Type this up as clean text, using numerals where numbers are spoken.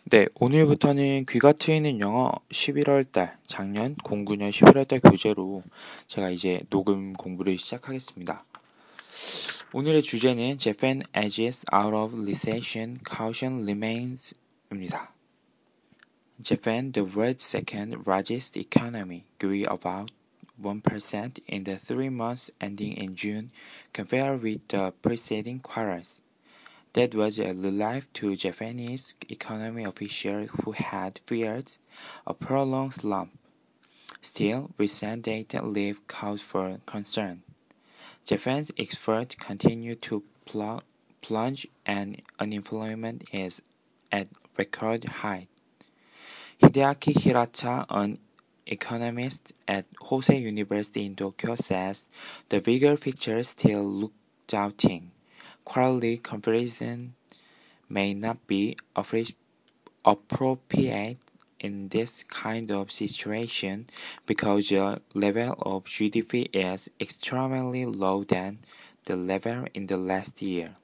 네, 오늘부터는 귀가 트이는 영어 11월 달, 작년 09년 11월 달 교재로 제가 이제 녹음 공부를 시작하겠습니다. 오늘의 주제는 Japan edges out of recession, caution remains 입니다. Japan, the world's second largest economy, grew about 1% in the 3 months ending in June compared with the preceding quarters. That was a relief to Japanese economy officials who had feared a prolonged slump. Still, recent data leave cause for concern. Japan's exports continue to plunge and unemployment is at record high. Hideaki Hirata, an economist at Hosei University in Tokyo, says the bigger picture still looks doubting. Quarterly comparison may not be appropriate in this kind of situation because the level of GDP is extremely low than the level in the last year.